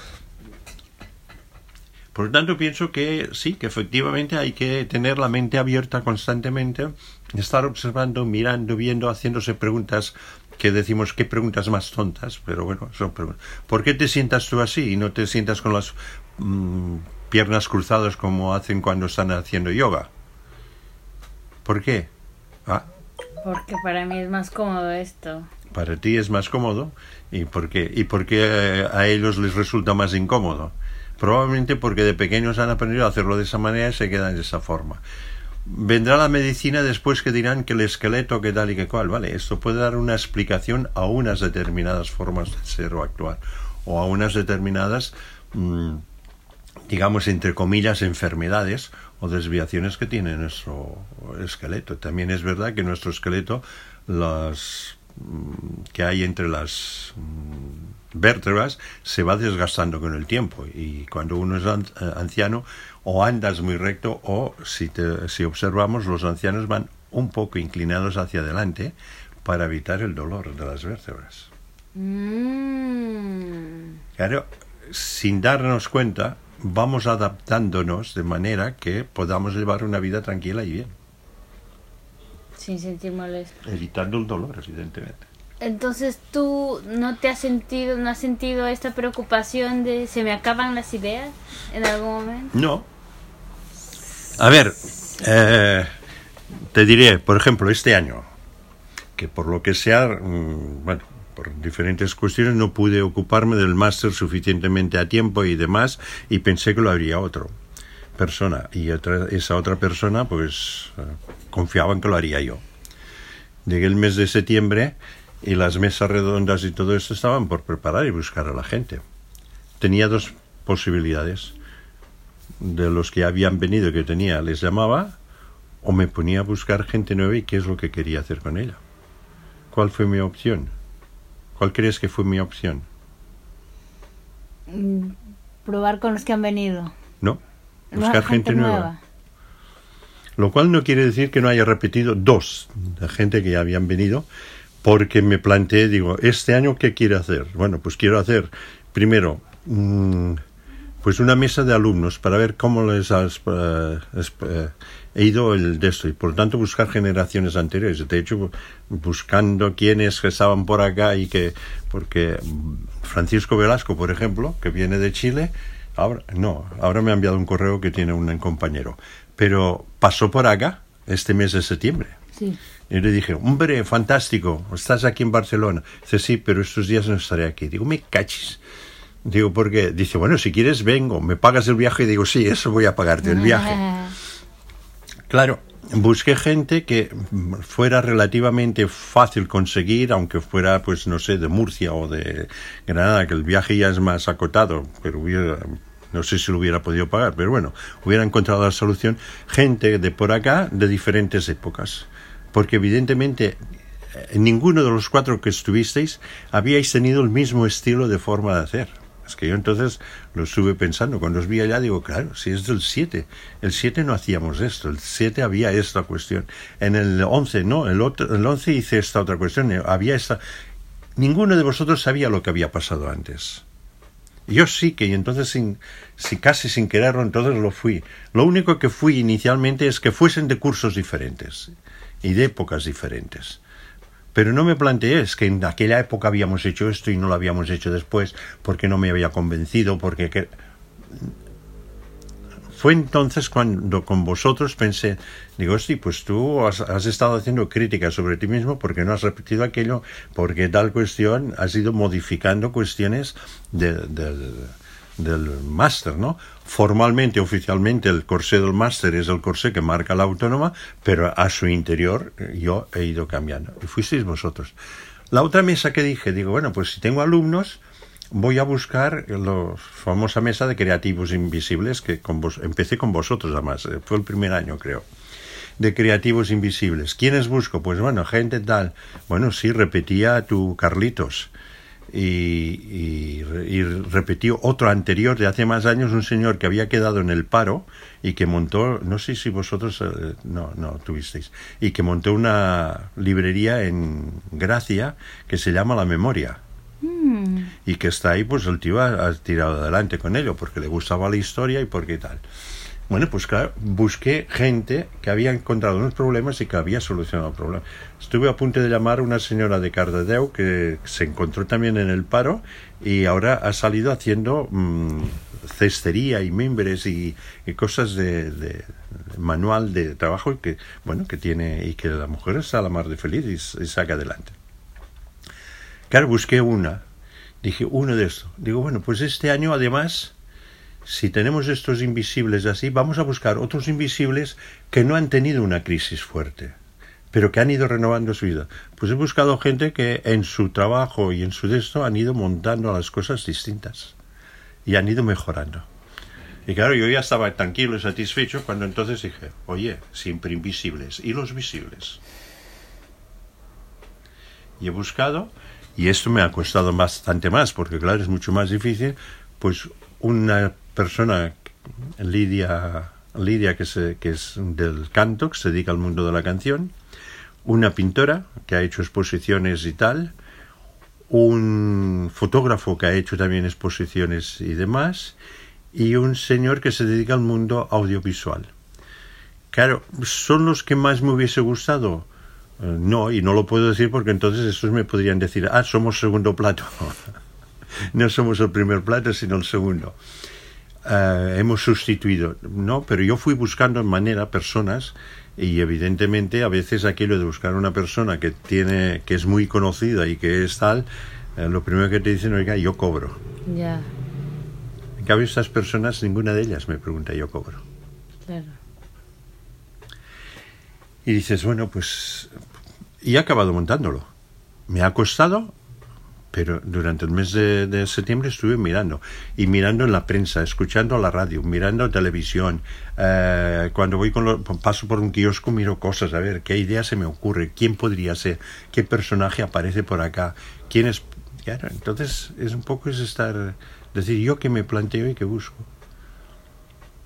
Por lo tanto, pienso que sí, que efectivamente hay que tener la mente abierta constantemente, estar observando, mirando, viendo, haciéndose preguntas que decimos, qué preguntas más tontas, pero bueno, son preguntas. ¿Por qué te sientas tú así y no te sientas con las mmm, piernas cruzadas como hacen cuando están haciendo yoga? ¿Por qué? Ah, Porque para mí es más cómodo esto. Para ti es más cómodo. ¿Y por qué? ¿Y por qué a ellos les resulta más incómodo? Probablemente porque de pequeños han aprendido a hacerlo de esa manera y se quedan de esa forma. Vendrá la medicina después que dirán que el esqueleto, que tal y que cual. Vale, esto puede dar una explicación a unas determinadas formas de ser o actuar, o a unas determinadas, mmm, digamos, entre comillas, enfermedades o desviaciones que tiene nuestro esqueleto. También es verdad que nuestro esqueleto, las mmm, que hay entre las mmm, vértebras, se va desgastando con el tiempo, y cuando uno es anciano o andas muy recto o si, te, si observamos, los ancianos van un poco inclinados hacia adelante para evitar el dolor de las vértebras. Mm. Claro, sin darnos cuenta vamos adaptándonos de manera que podamos llevar una vida tranquila y bien. Sin sentir molestia. Evitando el dolor, evidentemente. Entonces, ¿tú no te has sentido, no has sentido esta preocupación de se me acaban las ideas en algún momento? No. A ver, eh, te diré, por ejemplo, este año, que por lo que sea, mmm, bueno, por diferentes cuestiones no pude ocuparme del máster suficientemente a tiempo y demás, y pensé que lo haría otra persona, y otra, esa otra persona, pues, eh, confiaba en que lo haría yo. Llegué el mes de septiembre y las mesas redondas y todo esto estaban por preparar y buscar a la gente. Tenía dos posibilidades. De los que habían venido que tenía, les llamaba o me ponía a buscar gente nueva y qué es lo que quería hacer con ella. ¿Cuál fue mi opción? ¿Cuál crees que fue mi opción? Probar con los que han venido. No, buscar gente, gente nueva. nueva. Lo cual no quiere decir que no haya repetido dos de gente que ya habían venido, porque me planteé, digo, ¿este año qué quiero hacer? Bueno, pues quiero hacer, primero, mmm, pues una mesa de alumnos para ver cómo les has uh, uh, ido el de esto, y por lo tanto buscar generaciones anteriores. De hecho, buscando quiénes estaban por acá y que, porque Francisco Velasco, por ejemplo, que viene de Chile, ahora, no, ahora me ha enviado un correo que tiene un compañero, pero pasó por acá este mes de septiembre. Sí. Y le dije, hombre, fantástico, estás aquí en Barcelona. Dice, sí, pero estos días no estaré aquí. Digo, me cachis. Digo, porque dice, bueno, si quieres vengo, ¿me pagas el viaje? Y digo, sí, eso voy a pagarte, el viaje. Claro, busqué gente que fuera relativamente fácil conseguir, aunque fuera, pues, no sé, de Murcia o de Granada, que el viaje ya es más acotado, pero hubiera, no sé si lo hubiera podido pagar, pero bueno, hubiera encontrado la solución. Gente de por acá, de diferentes épocas, porque evidentemente ninguno de los cuatro que estuvisteis habíais tenido el mismo estilo de forma de hacer. Es que yo entonces lo estuve pensando, cuando os vi allá digo, claro, si es del siete, el siete no hacíamos esto, el siete había esta cuestión, en el once no, el, otro, el once hice esta otra cuestión, había esta, ninguno de vosotros sabía lo que había pasado antes. Yo sí que, y entonces sin, si casi sin quererlo, entonces lo fui. Lo único que fui inicialmente es que fuesen de cursos diferentes y de épocas diferentes. Pero no me planteé, es que en aquella época habíamos hecho esto y no lo habíamos hecho después, porque no me había convencido, porque... Que... Fue entonces cuando con vosotros pensé, digo, sí, pues tú has, has estado haciendo críticas sobre ti mismo porque no has repetido aquello, porque tal cuestión has ido modificando cuestiones de, de, de, del máster, ¿no? Formalmente, oficialmente, el corsé del máster es el corsé que marca la autónoma, pero a su interior yo he ido cambiando. Y fuisteis vosotros. La otra mesa que dije, digo, bueno, pues si tengo alumnos, voy a buscar la famosa mesa de creativos invisibles, que con vos, empecé con vosotros además, fue el primer año creo, de creativos invisibles. ¿Quiénes busco? Pues bueno, gente tal. Bueno, sí, repetía tu Carlitos. Y, y, y repetió otro anterior de hace más años, un señor que había quedado en el paro y que montó, no sé si vosotros, eh, no, no tuvisteis, y que montó una librería en Gracia que se llama La Memoria. Mm. Y que está ahí, pues el tío ha, ha tirado adelante con ello, porque le gustaba la historia y porque tal. Bueno, pues claro, busqué gente que había encontrado unos problemas y que había solucionado el problema. Estuve a punto de llamar a una señora de Cardedeu que se encontró también en el paro y ahora ha salido haciendo mmm, cestería y mimbres y, y cosas de, de, de manual de trabajo que, bueno, que tiene, y que la mujer está a la mar de feliz y, y saca adelante. Claro, busqué una, dije, uno de estos. Digo, bueno, pues este año además... Si tenemos estos invisibles así, vamos a buscar otros invisibles que no han tenido una crisis fuerte, pero que han ido renovando su vida. Pues he buscado gente que en su trabajo y en su esto han ido montando las cosas distintas y han ido mejorando. Y claro, yo ya estaba tranquilo y satisfecho cuando entonces dije, oye, siempre invisibles, ¿y los visibles? Y he buscado, y esto me ha costado bastante más, porque claro, es mucho más difícil, pues una persona, Lidia, Lidia que, se, que es del canto, que se dedica al mundo de la canción, una pintora que ha hecho exposiciones y tal, un fotógrafo que ha hecho también exposiciones y demás, y un señor que se dedica al mundo audiovisual. Claro, ¿son los que más me hubiese gustado? Uh, no, y no lo puedo decir porque entonces estos me podrían decir, ah, somos segundo plato. No somos el primer plato, sino el segundo. Uh, hemos sustituido, no, pero yo fui buscando en manera personas y evidentemente a veces aquello de buscar una persona que tiene, que es muy conocida y que es tal, uh, lo primero que te dicen, oiga, yo cobro. Ya. Yeah. En cambio estas personas, ninguna de ellas me pregunta, yo cobro. Claro. Y dices, bueno, pues, y he acabado montándolo. Me ha costado. Pero durante el mes de, de septiembre estuve mirando, y mirando en la prensa, escuchando la radio, mirando televisión. Eh, cuando voy con lo, paso por un kiosco, miro cosas, a ver qué idea se me ocurre, quién podría ser, qué personaje aparece por acá, quién es. Claro, entonces es un poco es estar, decir yo qué me planteo y qué busco.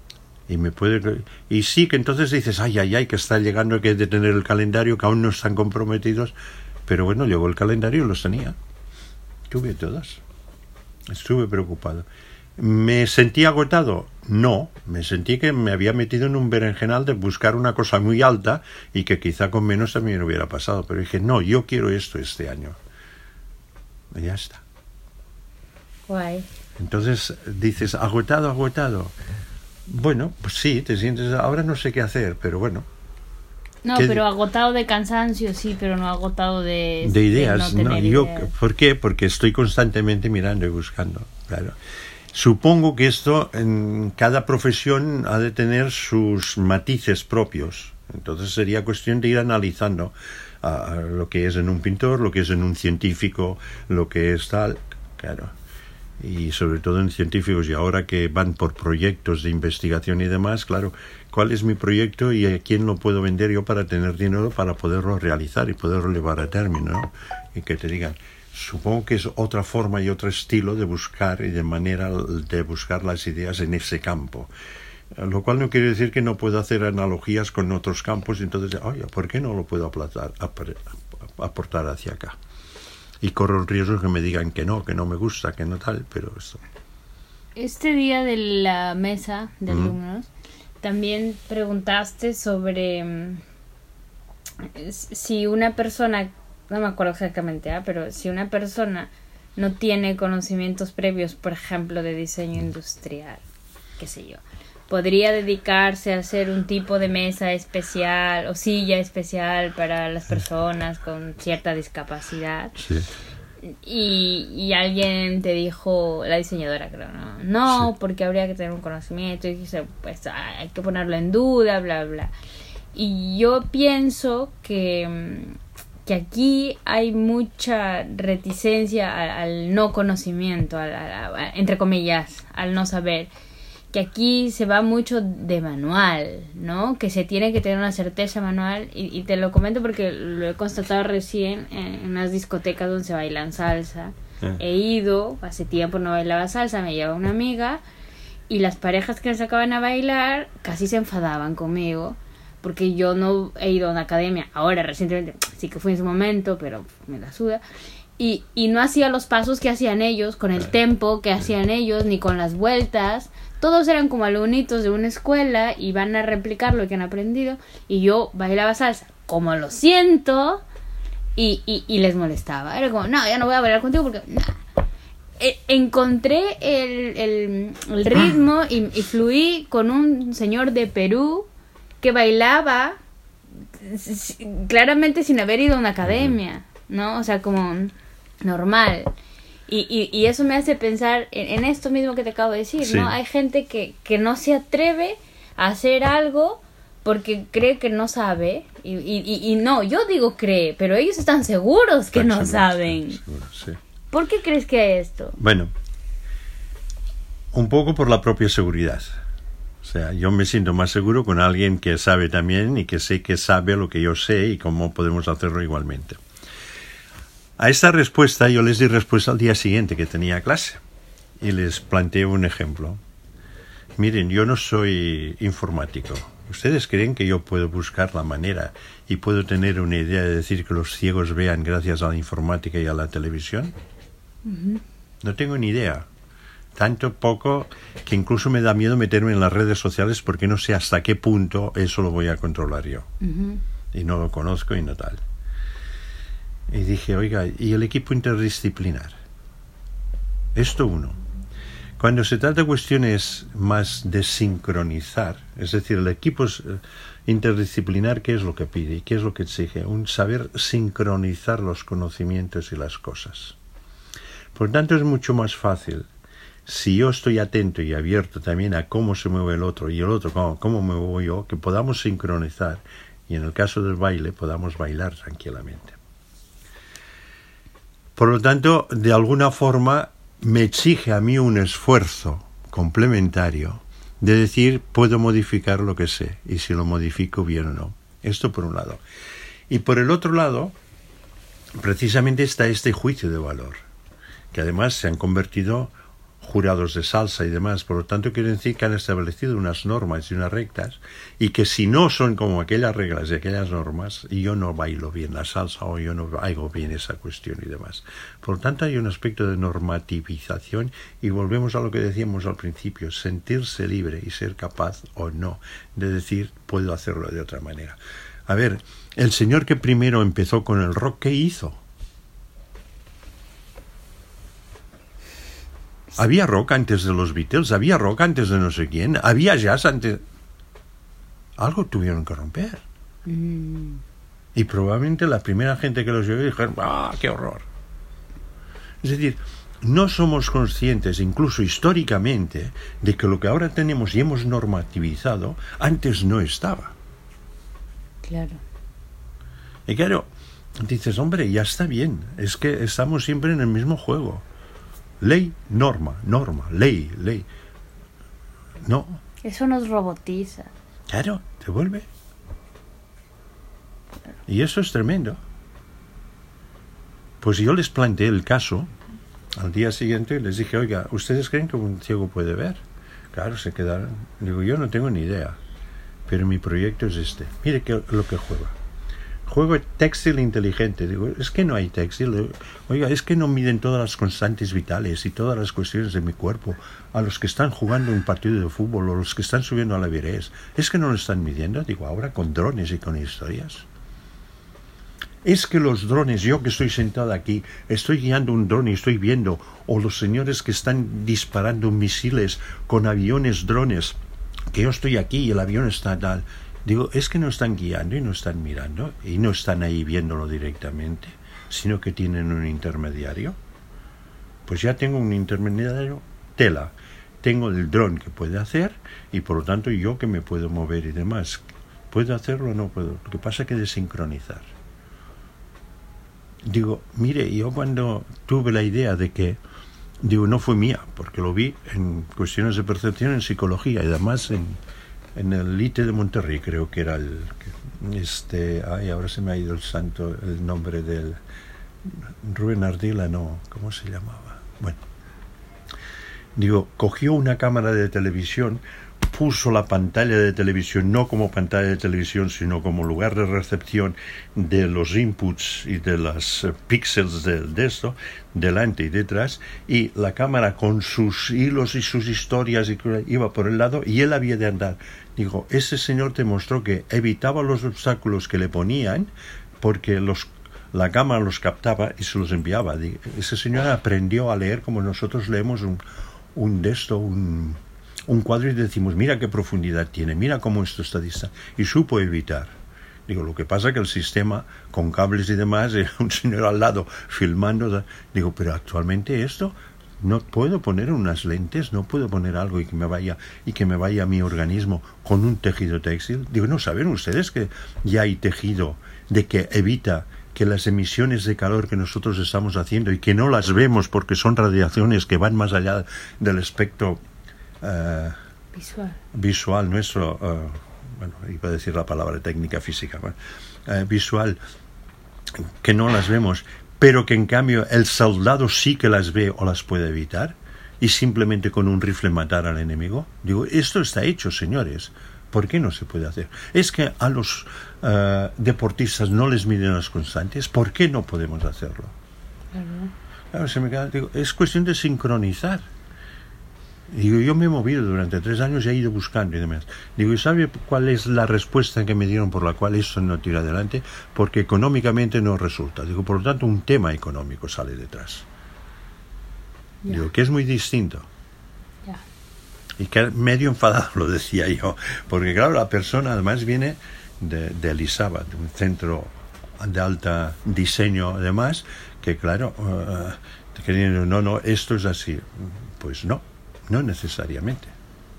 Y me puede y sí que entonces dices, ay, ay, ay, que está llegando, que hay de tener el calendario, que aún no están comprometidos. Pero bueno, llegó el calendario y los tenía. Tuve todas. Estuve preocupado. ¿Me sentí agotado? No, me sentí que me había metido en un berenjenal de buscar una cosa muy alta y que quizá con menos también hubiera pasado. Pero dije, no, yo quiero esto este año. Y ya está. Guay. Entonces dices, agotado, agotado. Bueno, pues sí, te sientes, ahora no sé qué hacer, pero bueno. No, ¿Qué? pero agotado de cansancio, sí, pero no agotado de... De ideas, de no, no, tener yo, ideas. ¿por qué? Porque estoy constantemente mirando y buscando, claro. Supongo que esto en cada profesión ha de tener sus matices propios. Entonces sería cuestión de ir analizando uh, lo que es en un pintor, lo que es en un científico, lo que es tal, claro. Y sobre todo en científicos, y ahora que van por proyectos de investigación y demás, claro, ¿cuál es mi proyecto y a quién lo puedo vender yo para tener dinero para poderlo realizar y poderlo llevar a término, ¿no? Y que te digan, supongo que es otra forma y otro estilo de buscar y de manera de buscar las ideas en ese campo. Lo cual no quiere decir que no puedo hacer analogías con otros campos y entonces, oye, ¿por qué no lo puedo aplatar, aportar hacia acá? Y corro el riesgo que me digan que no, que no me gusta, que no tal, pero esto. Este día de la mesa de Mm. alumnos, también preguntaste sobre mm, si una persona, no me acuerdo exactamente, ¿eh? pero si una persona no tiene conocimientos previos, por ejemplo, de diseño industrial, qué sé yo, podría dedicarse a hacer un tipo de mesa especial o silla especial para las personas con cierta discapacidad. Sí. Y, y alguien te dijo, la diseñadora creo, no, no Sí. porque habría que tener un conocimiento, y dijiste, pues hay que ponerlo en duda, bla, bla. Y yo pienso que, que aquí hay mucha reticencia al, al no conocimiento, al, al- al- entre comillas, al no saber. Que aquí se va mucho de manual, ¿no? Que se tiene que tener una certeza manual, y, y te lo comento porque lo he constatado recién en unas discotecas donde se bailan salsa. Eh. He ido, hace tiempo no bailaba salsa, me llevaba una amiga, y las parejas que me sacaban a bailar casi se enfadaban conmigo, porque yo no he ido a una academia, ahora recientemente, sí que fui en su momento, pero me la suda. Y, y no hacía los pasos que hacían ellos, con el tempo que hacían ellos, ni con las vueltas. Todos eran como alumnitos de una escuela y van a replicar lo que han aprendido. Y yo bailaba salsa, como lo siento, y, y, y les molestaba. Era como, no, ya no voy a bailar contigo porque... nah. E- encontré el, el, el ritmo y, y fluí con un señor de Perú que bailaba s- claramente sin haber ido a una academia, ¿no? O sea, como normal. Y, y, y eso me hace pensar en, en esto mismo que te acabo de decir, Sí. ¿no? Hay gente que, que no se atreve a hacer algo porque cree que no sabe. Y, y, y, y no, yo digo cree, pero ellos están seguros que no Seguro, saben. seguro, sí. ¿Por qué crees que hay esto? Bueno, un poco por la propia seguridad. O sea, yo me siento más seguro con alguien que sabe también y que sé que sabe lo que yo sé y cómo podemos hacerlo igualmente. A esta respuesta yo les di respuesta al día siguiente que tenía clase y les planteé un ejemplo. Miren, yo no soy informático. ¿Ustedes creen que yo puedo buscar la manera y puedo tener una idea de decir que los ciegos vean gracias a la informática y a la televisión? Uh-huh. No tengo ni idea. Tanto poco que incluso me da miedo meterme en las redes sociales porque no sé hasta qué punto eso lo voy a controlar yo. Uh-huh. Y no lo conozco y no tal. Y dije, oiga, ¿y el equipo interdisciplinar? Esto uno. Cuando se trata de cuestiones más de sincronizar, es decir, el equipo interdisciplinar, ¿qué es lo que pide y qué es lo que exige? Un saber sincronizar los conocimientos y las cosas. Por tanto, es mucho más fácil si yo estoy atento y abierto también a cómo se mueve el otro y el otro cómo, cómo me muevo yo, que podamos sincronizar y en el caso del baile podamos bailar tranquilamente. Por lo tanto, de alguna forma me exige a mí un esfuerzo complementario de decir, puedo modificar lo que sé, y si lo modifico bien o no. Esto por un lado. Y por el otro lado, precisamente está este juicio de valor, que además se han convertido jurados de salsa y demás, por lo tanto quiere decir que han establecido unas normas y unas reglas, y que si no son como aquellas reglas y aquellas normas, yo no bailo bien la salsa o yo no hago bien esa cuestión y demás. Por lo tanto hay un aspecto de normativización, y volvemos a lo que decíamos al principio, sentirse libre y ser capaz o no de decir puedo hacerlo de otra manera. A ver, el señor que primero empezó con el rock, ¿qué hizo? Había rock antes de los Beatles, había rock antes de no sé quién, había jazz antes... Algo tuvieron que romper. Mm. Y probablemente la primera gente que los oyó dijeron, ¡ah, qué horror! Es decir, no somos conscientes, incluso históricamente, de que lo que ahora tenemos y hemos normativizado, antes no estaba. Claro. Y claro, dices, hombre, ya está bien, es que estamos siempre en el mismo juego. Ley, norma, norma, ley, ley. No. Eso nos robotiza. Claro, te vuelve. Y eso es tremendo. Pues yo les planteé el caso al día siguiente y les dije, oiga, ¿ustedes creen que un ciego puede ver? Claro, se quedaron. Digo, yo no tengo ni idea, pero mi proyecto es este. Mire que, lo que juega. Juego textil inteligente. Digo, es que no hay textil. Oiga, es que no miden todas las constantes vitales y todas las cuestiones de mi cuerpo a los que están jugando un partido de fútbol o los que están subiendo a la Everest. Es que no lo están midiendo. Digo, ahora con drones y con historias. Es que los drones, yo que estoy sentado aquí, estoy guiando un dron y estoy viendo, o los señores que están disparando misiles con aviones, drones, que yo estoy aquí y el avión está tal. Digo, es que no están guiando y no están mirando y no están ahí viéndolo directamente, sino que tienen un intermediario. Pues ya tengo un intermediario, tela. Tengo el dron que puede hacer y por lo tanto yo que me puedo mover y demás. ¿Puedo hacerlo o no puedo? Lo que pasa es que de sincronizar. Digo, mire, yo cuando tuve la idea de que, digo, no fue mía, porque lo vi en cuestiones de percepción en psicología y además en... en el I T de Monterrey, creo que era el... este Ay, ahora se me ha ido el santo, el nombre del... Rubén Ardila, no, ¿cómo se llamaba? Bueno, digo, cogió una cámara de televisión, puso la pantalla de televisión, no como pantalla de televisión, sino como lugar de recepción de los inputs y de los uh, píxeles de, de esto, delante y detrás, y la cámara con sus hilos y sus historias y, iba por el lado y él había de andar. Digo, ese señor demostró que evitaba los obstáculos que le ponían porque los, la cámara los captaba y se los enviaba. Digo, ese señor aprendió a leer como nosotros leemos un, un de esto, un... un cuadro y decimos, mira qué profundidad tiene, mira cómo esto está distante, y supo evitar. Digo, lo que pasa es que el sistema, con cables y demás, era un señor al lado filmando. Digo, pero actualmente esto, no puedo poner unas lentes, no puedo poner algo y que me vaya, y que me vaya a mi organismo con un tejido textil. Digo, ¿no saben ustedes que ya hay tejido de que evita que las emisiones de calor que nosotros estamos haciendo y que no las vemos porque son radiaciones que van más allá del espectro Uh, visual. visual nuestro, uh, bueno, iba a decir la palabra técnica física, bueno, uh, visual, que no las vemos, pero que en cambio el soldado sí que las ve o las puede evitar y simplemente con un rifle matar al enemigo? Digo, esto está hecho, señores. ¿Por qué no se puede hacer? Es que a los uh, deportistas no les miden las constantes. ¿Por qué no podemos hacerlo? Uh-huh. Claro, se me queda, digo, es cuestión de sincronizar. Digo, yo me he movido durante tres años y he ido buscando y demás. Digo, ¿y sabe cuál es la respuesta que me dieron por la cual eso no tira adelante? Porque económicamente no resulta. Digo, por lo tanto, un tema económico sale detrás. Yeah. Digo, que es muy distinto. Yeah. Y que medio enfadado lo decía yo. Porque claro, la persona además viene de, de Elisaba, de un centro de alta diseño además, que claro, uh, queriendo, no, no, esto es así. Pues no. No necesariamente.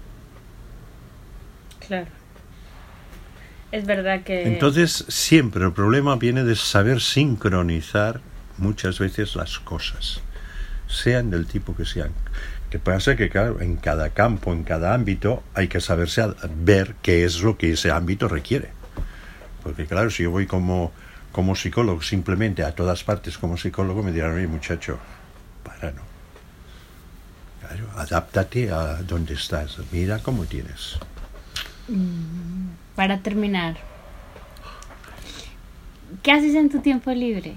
Claro. Es verdad que... Entonces, siempre el problema viene de saber sincronizar muchas veces las cosas, sean del tipo que sean. Que pasa que, claro, en cada campo, en cada ámbito, hay que saberse ver qué es lo que ese ámbito requiere. Porque, claro, si yo voy como, como psicólogo simplemente a todas partes como psicólogo, me dirán, oye, muchacho, para, no. Claro, adáptate a donde estás. Mira cómo tienes. Para terminar, ¿qué haces en tu tiempo libre?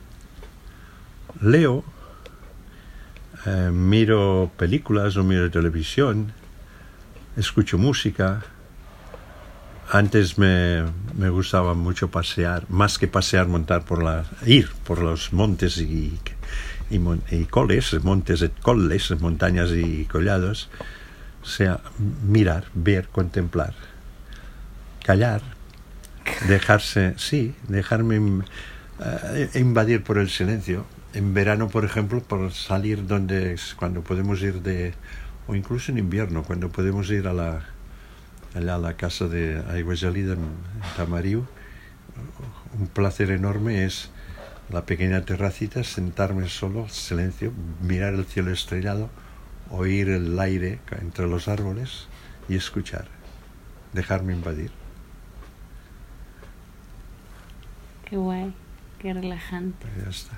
Leo, eh, miro películas o miro televisión, escucho música. Antes me, me gustaba mucho pasear, más que pasear, montar por la, ir por los montes y, y, y coles, montes y colles, montañas y collados. O sea, mirar, ver, contemplar, callar, dejarse, sí, dejarme uh, invadir por el silencio. En verano, por ejemplo, por salir donde, cuando podemos ir de, o incluso en invierno, cuando podemos ir a la, a la casa de Aiguagelida en Tamariu, un placer enorme es la pequeña terracita, sentarme solo, silencio, mirar el cielo estrellado, oír el aire entre los árboles y escuchar, dejarme invadir. Qué guay, qué relajante. Pues ya está.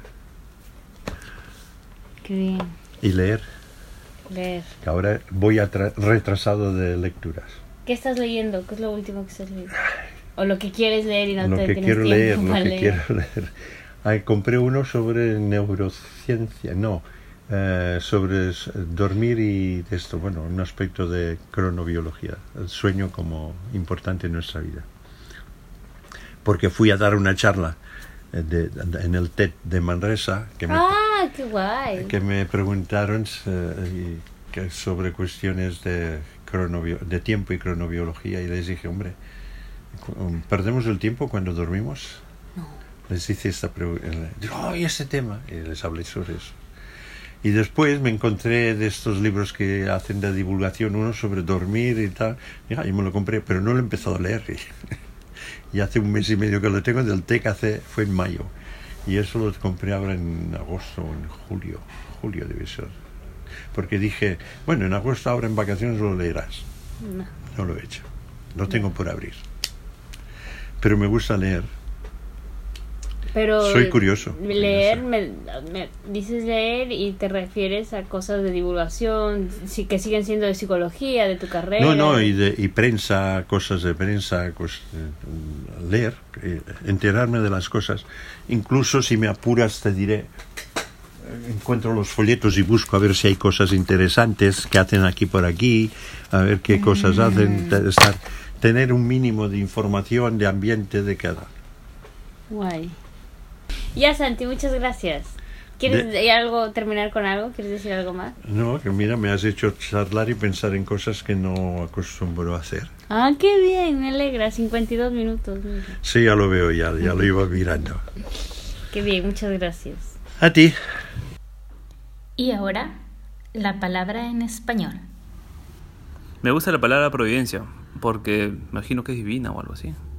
Qué bien. Y leer. Leer. Que ahora voy atra- retrasado de lecturas. ¿Qué estás leyendo? ¿Qué es lo último que estás leyendo? O lo que quieres leer y no lo te que tienes quiero tiempo leer, lo para que leer. quiero leer. Ay, compré uno sobre neurociencia, no, eh, sobre s- dormir y esto, bueno, un aspecto de cronobiología, el sueño como importante en nuestra vida. Porque fui a dar una charla eh, de, de- en el TED de Manresa que me, Ah, qué guay. que me preguntaron eh, y que sobre cuestiones de, cronobio- de tiempo y cronobiología y les dije, hombre, cu- ¿perdemos el tiempo cuando dormimos? No. Les hice esta pregunta, ¡ay, ese tema! Y les hablé sobre eso. Y después me encontré de estos libros que hacen de divulgación, uno sobre dormir y tal, y ah, yo me lo compré, pero no lo he empezado a leer. Y hace un mes y medio que lo tengo, del TEC hace, fue en mayo. Y eso lo compré ahora en agosto o en julio. Julio debe ser. Porque dije, bueno, en agosto ahora en vacaciones lo leerás. No. No lo he hecho. Lo tengo por abrir. Pero me gusta leer. Pero Soy curioso. leer, me, me dices leer y te refieres a cosas de divulgación, sí, que siguen siendo de psicología, de tu carrera. No, no, y, de, y prensa, cosas de prensa, cos, eh, leer, eh, enterarme de las cosas. Incluso si me apuras te diré, eh, encuentro los folletos y busco a ver si hay cosas interesantes que hacen aquí por aquí, a ver qué cosas Mm. hacen, te- estar, tener un mínimo de información, de ambiente de cada. Guay. Ya, Santi, muchas gracias. ¿Quieres De- de- algo terminar con algo? ¿Quieres decir algo más? No, que mira, me has hecho charlar y pensar en cosas que no acostumbro a hacer. Ah, qué bien, me alegra. cincuenta y dos minutos. Mira. Sí, ya lo veo, ya, ya lo iba mirando. Qué bien, muchas gracias. A ti. Y ahora, la palabra en español. Me gusta la palabra providencia, porque imagino que es divina o algo así.